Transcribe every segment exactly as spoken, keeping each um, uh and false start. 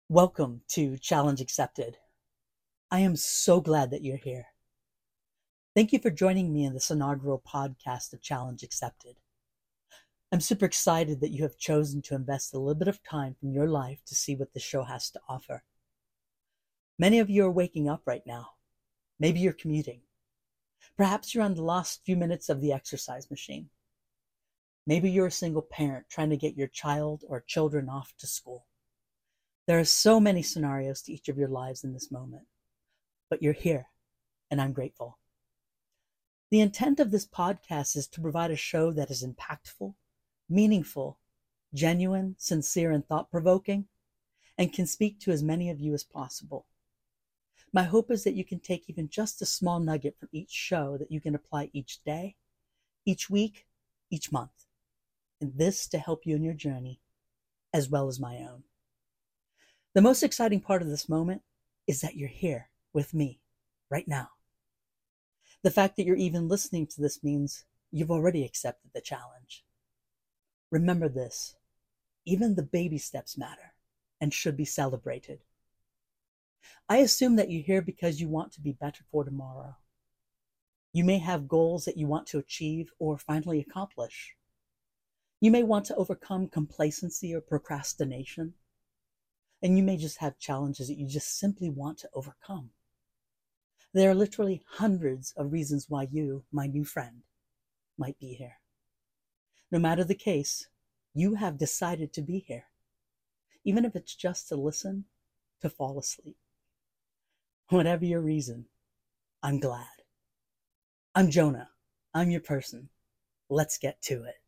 Welcome to Challenge Accepted. I am so glad that you're here. Thank you for joining me in this inaugural podcast of Challenge Accepted. I'm super excited that you have chosen to invest a little bit of time from your life to see what the show has to offer. Many of you are waking up right now. Maybe you're commuting. Perhaps you're on the last few minutes of the exercise machine. Maybe you're a single parent trying to get your child or children off to school. There are so many scenarios to each of your lives in this moment, but you're here, and I'm grateful. The intent of this podcast is to provide a show that is impactful, meaningful, genuine, sincere, and thought-provoking, and can speak to as many of you as possible. My hope is that you can take even just a small nugget from each show that you can apply each day, each week, each month, and this to help you in your journey, as well as my own. The most exciting part of this moment is that you're here with me right now. The fact that you're even listening to this means you've already accepted the challenge. Remember this, even the baby steps matter and should be celebrated. I assume that you're here because you want to be better for tomorrow. You may have goals that you want to achieve or finally accomplish. You may want to overcome complacency or procrastination. And you may just have challenges that you just simply want to overcome. There are literally hundreds of reasons why you, my new friend, might be here. No matter the case, you have decided to be here, even if it's just to listen, to fall asleep. Whatever your reason, I'm glad. I'm Jonah. I'm your person. Let's get to it.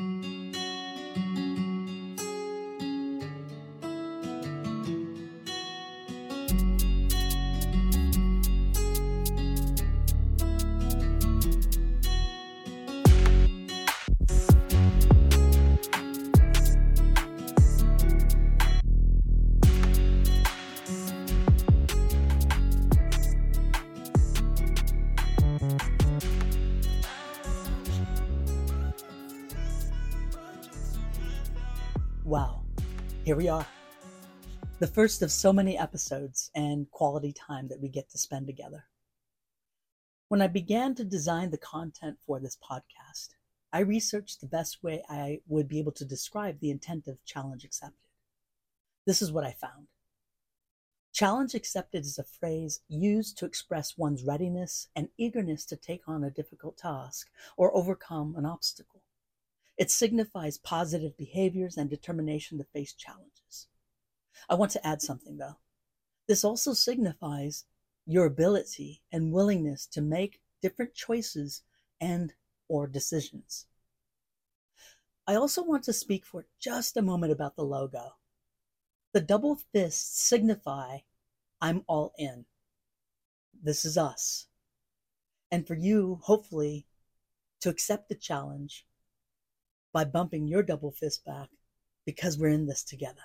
Wow, here we are. The first of so many episodes and quality time that we get to spend together. When I began to design the content for this podcast, I researched the best way I would be able to describe the intent of Challenge Accepted. This is what I found. Challenge Accepted is a phrase used to express one's readiness and eagerness to take on a difficult task or overcome an obstacle. It signifies positive behaviors and determination to face challenges. I want to add something though. This also signifies your ability and willingness to make different choices and or decisions. I also want to speak for just a moment about the logo. The double fists signify I'm all in. This is us. And for you, hopefully, to accept the challenge by bumping your double fist back because we're in this together.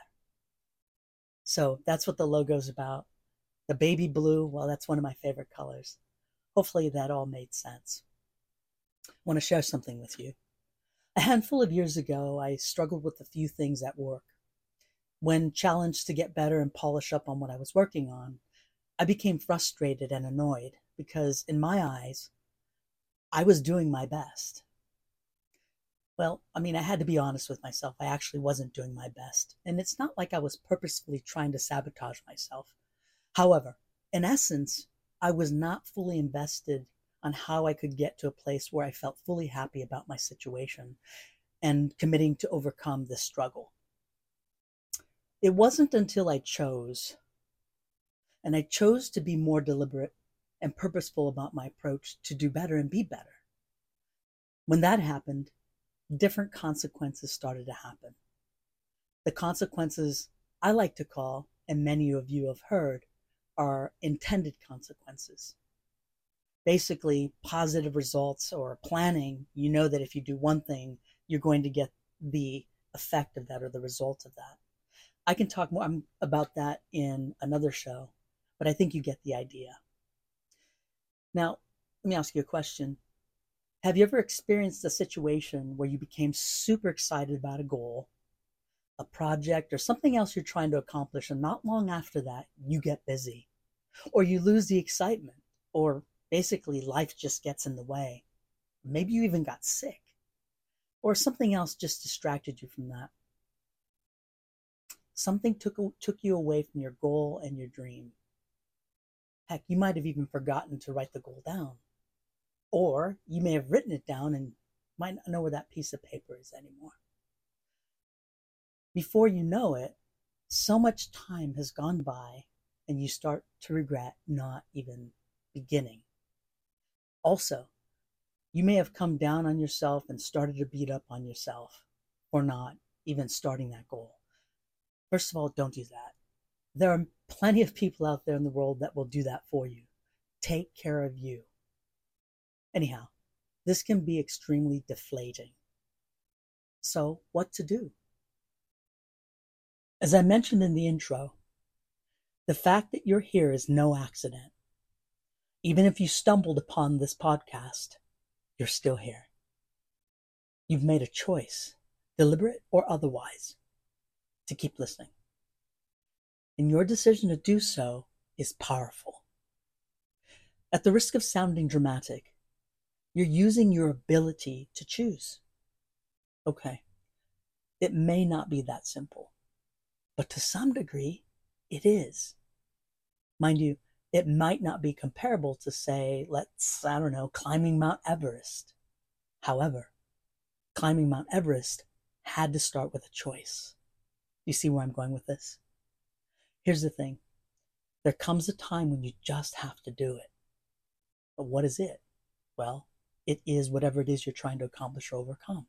So that's what the logo's about. The baby blue, well, that's one of my favorite colors. Hopefully that all made sense. I want to share something with you. A handful of years ago, I struggled with a few things at work. When challenged to get better and polish up on what I was working on, I became frustrated and annoyed because in my eyes, I was doing my best. Well, I mean, I had to be honest with myself. I actually wasn't doing my best. And it's not like I was purposefully trying to sabotage myself. However, in essence, I was not fully invested on how I could get to a place where I felt fully happy about my situation and committing to overcome this struggle. It wasn't until I chose, and I chose to be more deliberate and purposeful about my approach to do better and be better. When that happened, different consequences started to happen. The consequences I like to call, and many of you have heard, are intended consequences. Basically, positive results or planning, you know that if you do one thing, you're going to get the effect of that or the result of that. I can talk more about that in another show, but I think you get the idea. Now, let me ask you a question. Have you ever experienced a situation where you became super excited about a goal a project, or something else you're trying to accomplish, and not long after that, you get busy, or you lose the excitement, or basically life just gets in the way. Maybe you even got sick, or something else just distracted you from that. Something took, took you away from your goal and your dream. Heck, you might have even forgotten to write the goal down. Or you may have written it down and might not know where that piece of paper is anymore. Before you know it, so much time has gone by and you start to regret not even beginning. Also, you may have come down on yourself and started to beat up on yourself for not even starting that goal. First of all, don't do that. There are plenty of people out there in the world that will do that for you. Take care of you. Anyhow, this can be extremely deflating. So, what to do? As I mentioned in the intro, the fact that you're here is no accident. Even if you stumbled upon this podcast, you're still here. You've made a choice, deliberate or otherwise, to keep listening. And your decision to do so is powerful. At the risk of sounding dramatic, you're using your ability to choose. Okay, it may not be that simple, but to some degree, it is. Mind you, it might not be comparable to, say, let's, I don't know, climbing Mount Everest. However, climbing Mount Everest had to start with a choice. You see where I'm going with this? Here's the thing. There comes a time when you just have to do it. But what is it? Well, it is whatever it is you're trying to accomplish or overcome.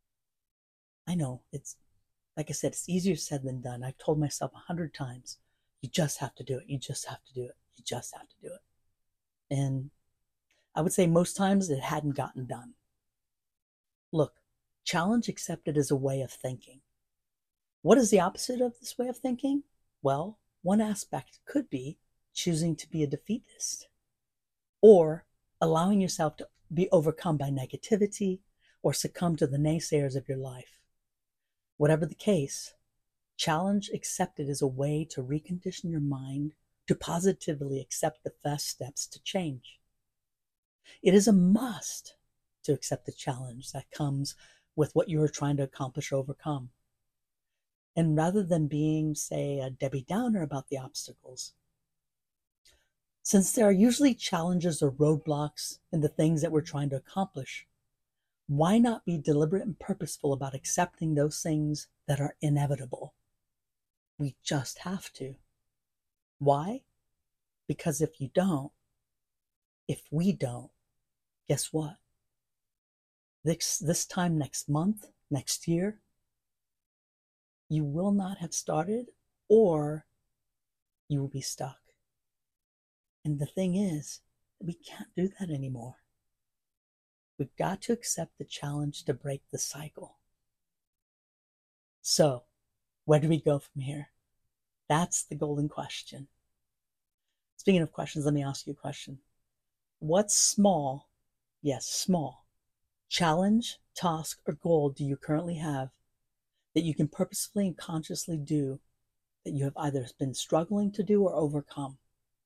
I know, it's, like I said, it's easier said than done. I've told myself a hundred times, you just have to do it. You just have to do it. You just have to do it. And I would say most times it hadn't gotten done. Look, challenge accepted is a way of thinking. What is the opposite of this way of thinking? Well, one aspect could be choosing to be a defeatist, or allowing yourself to be overcome by negativity or succumb to the naysayers of your life. Whatever the case, challenge accepted is a way to recondition your mind to positively accept the first steps to change. It is a must to accept the challenge that comes with what you are trying to accomplish or overcome. And rather than being, say, a Debbie Downer about the obstacles, since there are usually challenges or roadblocks in the things that we're trying to accomplish, why not be deliberate and purposeful about accepting those things that are inevitable? We just have to. Why? Because if you don't, if we don't, guess what? This, this time next month, next year, you will not have started, or you will be stuck. And the thing is, we can't do that anymore. We've got to accept the challenge to break the cycle. So, where do we go from here? That's the golden question. Speaking of questions, let me ask you a question. What small, yes, small, challenge, task, or goal do you currently have that you can purposefully and consciously do that you have either been struggling to do or overcome?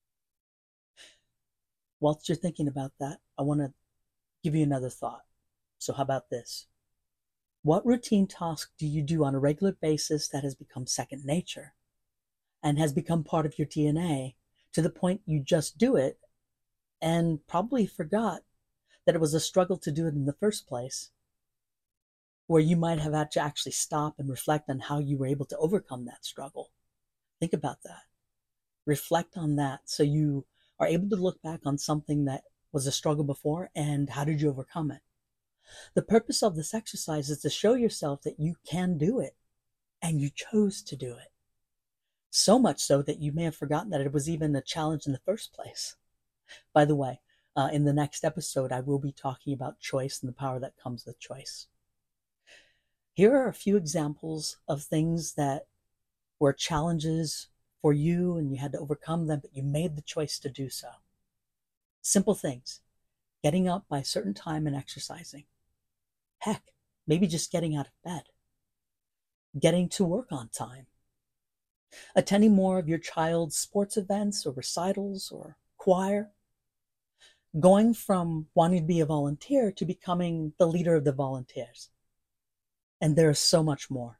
Whilst you're thinking about that, I want to give you another thought. So how about this? What routine task do you do on a regular basis that has become second nature and has become part of your D N A to the point you just do it and probably forgot that it was a struggle to do it in the first place, where you might have had to actually stop and reflect on how you were able to overcome that struggle? Think about that. Reflect on that so you are able to look back on something that was a struggle before and how did you overcome it? The purpose of this exercise is to show yourself that you can do it and you chose to do it. So much so that you may have forgotten that it was even a challenge in the first place. By the way, uh, in the next episode, I will be talking about choice and the power that comes with choice. Here are a few examples of things that were challenges for you and you had to overcome them, but you made the choice to do so. Simple things. Getting up by a certain time and exercising. Heck, maybe just getting out of bed. getting to work on time, attending more of your child's sports events or recitals or choir, going from wanting to be a volunteer to becoming the leader of the volunteers. And there is so much more.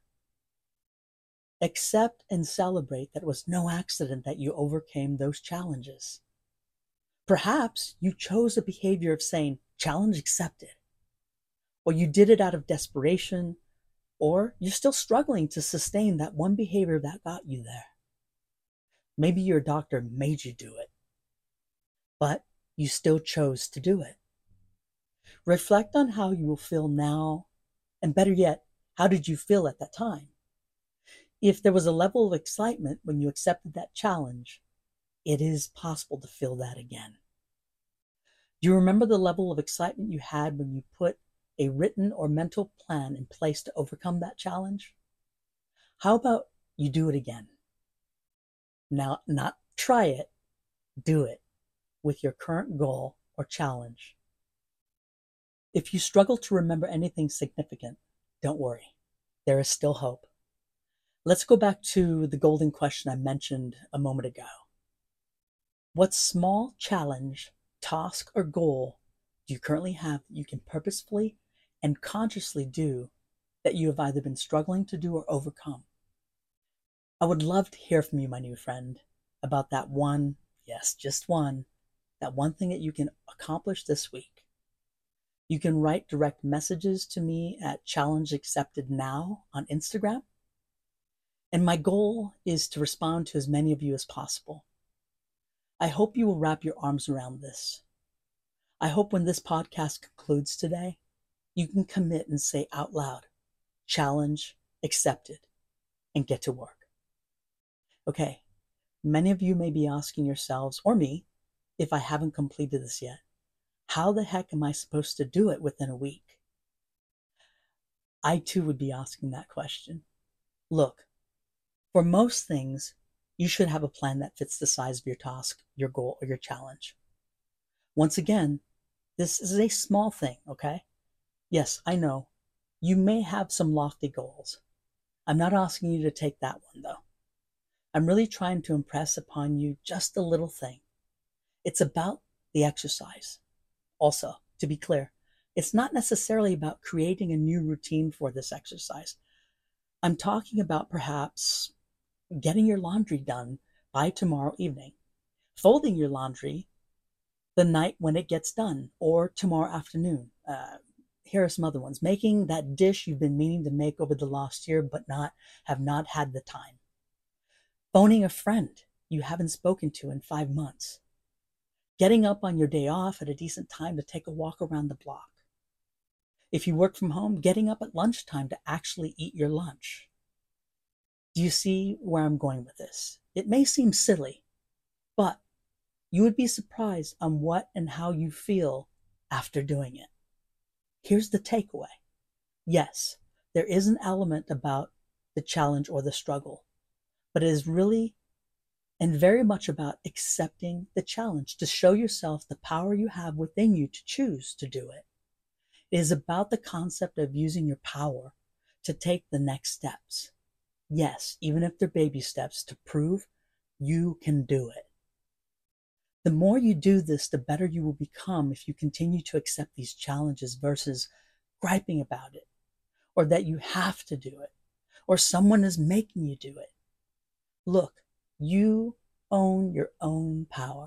Accept and celebrate that it was no accident that you overcame those challenges. Perhaps you chose a behavior of saying, challenge accepted, or you did it out of desperation, or you're still struggling to sustain that one behavior that got you there. Maybe your doctor made you do it, but you still chose to do it. Reflect on how you will feel now, and better yet, how did you feel at that time? If there was a level of excitement when you accepted that challenge, it is possible to feel that again. Do you remember the level of excitement you had when you put a written or mental plan in place to overcome that challenge? How about you do it again? Now, not try it, do it with your current goal or challenge. If you struggle to remember anything significant, don't worry. There is still hope. Let's go back to the golden question I mentioned a moment ago. What small challenge, task, or goal do you currently have that you can purposefully and consciously do that you have either been struggling to do or overcome? I would love to hear from you, my new friend, about that one, yes, just one, that one thing that you can accomplish this week. You can write direct messages to me at Challenge Accepted Now on Instagram. And my goal is to respond to as many of you as possible. I hope you will wrap your arms around this. I hope when this podcast concludes today, you can commit and say out loud, challenge accepted, and get to work. Okay, many of you may be asking yourselves, or me, if I haven't completed this yet, how the heck am I supposed to do it within a week? I too would be asking that question. Look, for most things, you should have a plan that fits the size of your task, your goal, or your challenge. Once again, this is a small thing, okay? Yes, I know. You may have some lofty goals. I'm not asking you to take that one, though. I'm really trying to impress upon you just a little thing. It's about the exercise. Also, to be clear, it's not necessarily about creating a new routine for this exercise. I'm talking about perhaps getting your laundry done by tomorrow evening, folding your laundry the night when it gets done, or tomorrow afternoon. Uh, here are some other ones. Making that dish you've been meaning to make over the last year, but not have not had the time. Phoning a friend you haven't spoken to in five months. Getting up on your day off at a decent time to take a walk around the block. If you work from home, getting up at lunchtime to actually eat your lunch. Do you see where I'm going with this? It may seem silly, but you would be surprised on what and how you feel after doing it. Here's the takeaway. Yes, there is an element about the challenge or the struggle, but it is really and very much about accepting the challenge to show yourself the power you have within you to choose to do it. It is about the concept of using your power to take the next steps. Yes, even if they're baby steps, to prove you can do it. The more you do this, the better you will become if you continue to accept these challenges versus griping about it, or that you have to do it, or someone is making you do it. Look, you own your own power.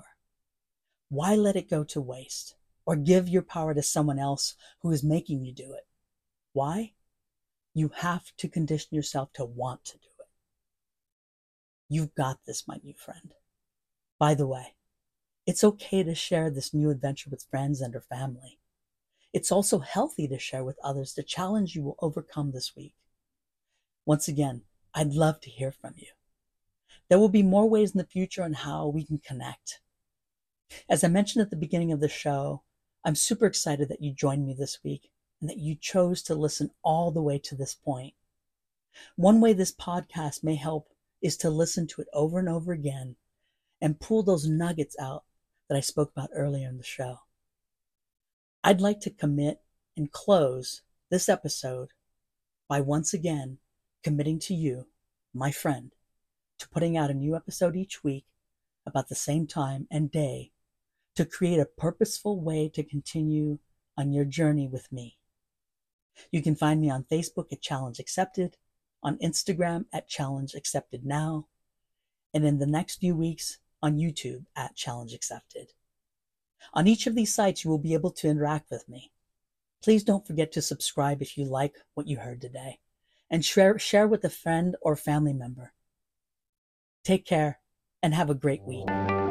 Why let it go to waste, or give your power to someone else who is making you do it? Why? You have to condition yourself to want to do it. You've got this, my new friend. By the way, it's okay to share this new adventure with friends and or family. It's also healthy to share with others the challenge you will overcome this week. Once again, I'd love to hear from you. There will be more ways in the future on how we can connect. As I mentioned at the beginning of the show, I'm super excited that you joined me this week and that you chose to listen all the way to this point. One way this podcast may help is to listen to it over and over again and pull those nuggets out that I spoke about earlier in the show. I'd like to commit and close this episode by once again committing to you, my friend, to putting out a new episode each week about the same time and day to create a purposeful way to continue on your journey with me. You can find me on Facebook at Challenge Accepted, on Instagram at Challenge Accepted Now, and in the next few weeks on YouTube at Challenge Accepted. On each of these sites, you will be able to interact with me. Please don't forget to subscribe if you like what you heard today, and share, share with a friend or family member. Take care and have a great week.